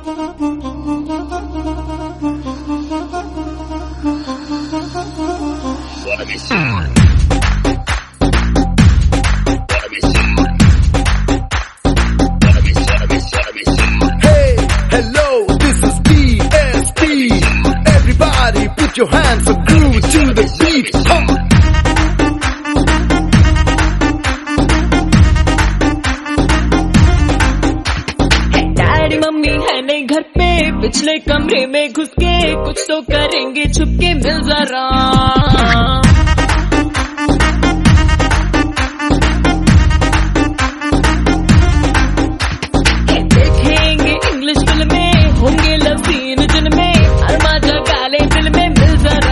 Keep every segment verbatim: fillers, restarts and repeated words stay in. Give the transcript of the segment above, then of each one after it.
Your hands are groove to the beat. Huh. Daddy mummy है नहीं घर पे, पिछले कमरे में घुस के कुछ तो करेंगे छुपके, मिल जरा। देखेंगे इंग्लिश फिल्में, होंगे लव सीन जिनमें हर मजा गाले दिल में, मिल जरा।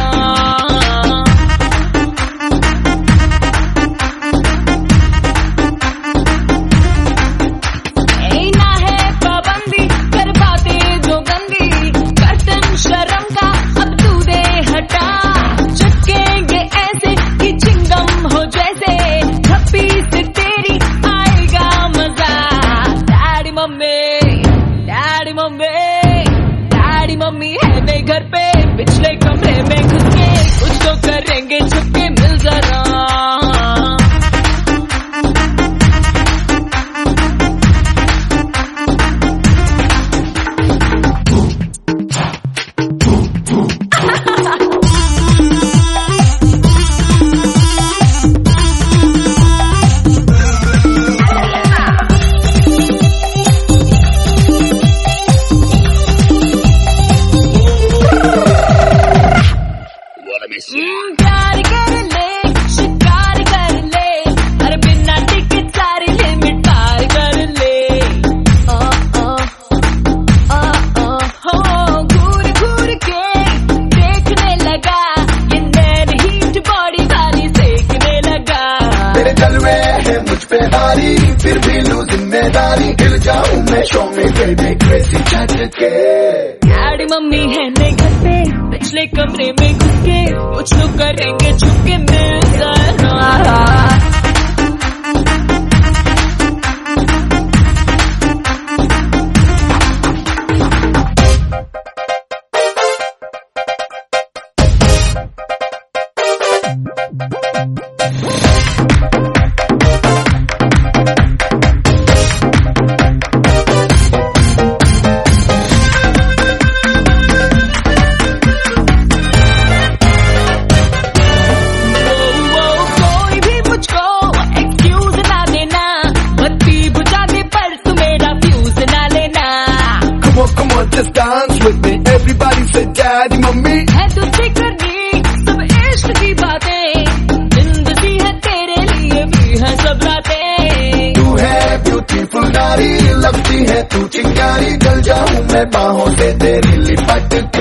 ना है पाबंदी कर बातें जो गंदी, कर्तन शर्म का अब तू दे हटा। चिपकेंगे ऐसे कि चिंगम हो जैसे, थप्पी से तेरी आएगा मजा। Daddy mummy daddy mummy daddy mummy है नहीं घर पे, पिछले कमरे में घुस के कुछ तो करेंगे छुपके, मिल जरा। प्यार कर ले, शिकार कर ले, अरे बिना टिकट सारी लिमिट पार कर ले। आ, आ, आ, आ, हो घूर घूर के देखने लगा, ये नैन हीट बॉडी वाली सेकने लगा। तेरे जलवे है मुझ पे भारी, फिर भी लूं जिम्मेदारी, गिर जाऊं मैं शो में बेबी क्रेजी झटके। डैडी मम्मी है नहीं घर पे, पिछले कमरे में घुस के कुछ तो करेंगे छुपके, मिल जरा। Just dance with me, everybody say daddy mummy। है तुझसे करनी सब इश्क की बातें, जिंदगी है तेरे लिए भी है सब रातें। तू है ब्यूटीफुल नारी, लगती है तू चिंगारी, जल जाऊं मैं बाहों से तेरी लिपट